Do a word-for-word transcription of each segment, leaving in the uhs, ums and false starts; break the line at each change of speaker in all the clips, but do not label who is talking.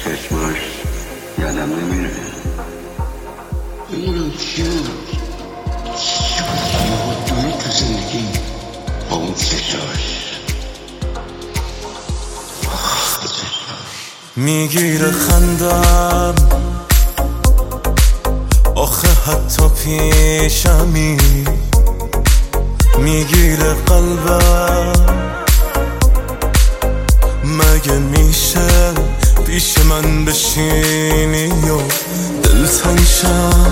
چشماش یادم نمیره. نمیدونم چی بود چی بود دوی تو زندگی با اون چشاش
میگیره خندم آخه حتی پیشمی، میگیره قلبم مگه میشه پیش من بشینی و دلتنگ شم.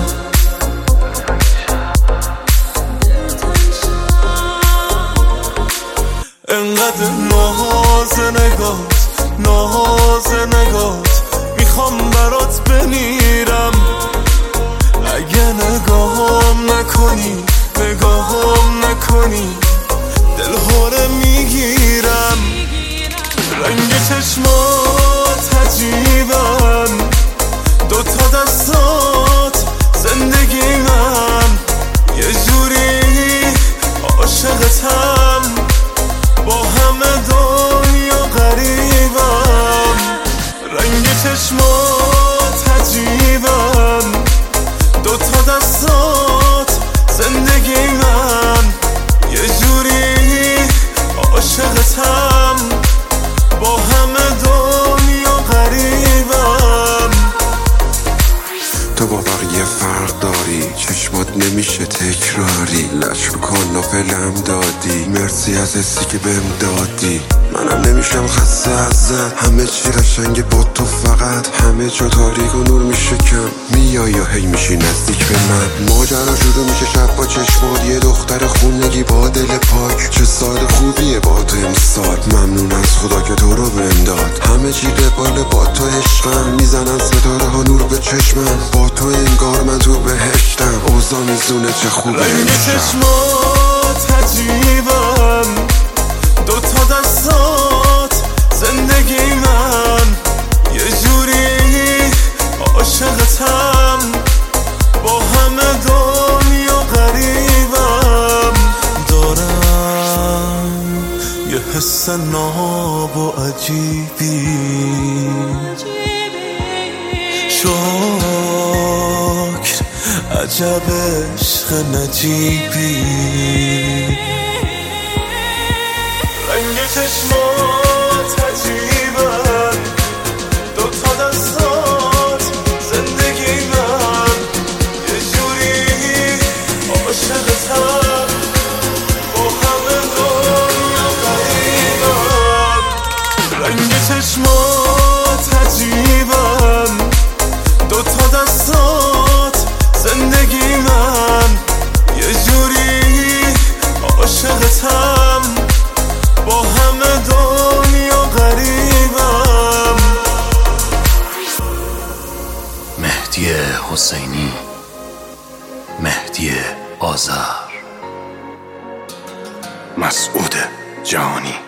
انقدر ناز نگات ناز نگات میخوام برات بمیرم. اگه نگاهم نکنی نگاهم نکنی دلهوره میگیرم. رنگ چشمات عجیبن، دوتا دستات زندگی من، یه جوری عاشقتم با همه دنیا غریبم. رنگ چشمات عجیبن، دوتا دستات زندگی من، یه جوری عاشقتم با همه دنیا غریبم.
تو با بقیه فرق داری، چشمات نمیشه تکراری، لشم کن و فلم دادی، مرسی از حسی که بهم دادی. منم نمیشم خسته ازت، همه چی قشنگه با تو، فقط همه جا تاریک و نور میشه کم. میای یا هی میشی نزدیک به من، ماجرا شروع میشه شب با چشمات، یه دختر خونگی با دل پاک. چه سال خوبیه با تو امسال، ممنون از خدا که تو رو بهم داد. همه چی قباله با تو عشقم، میزنن ستاره ها نور به چشمم، با تو انگار من تو بهشتم. اوضاع میزونه چه خوبه
رنگ چشمات عجیبن، دوتا دستات زندگی من، یه جوری عاشقتم با همه دنیا غریبم. دارم یه حس ناب و عجیبی، شکر عجب عشق نجیبی. رنگ چشمات عجیبن، دوتا دستات زندگی من، یه جوری عاشقتم با همه دنیا غریبم. رنگ چشمات عجیبن، دوتا دستات زندگی من، یه جوری عاشقتم با همه دنیا غریبم.
مهدی حسینی، مهدی آذر، مسعود جهانی.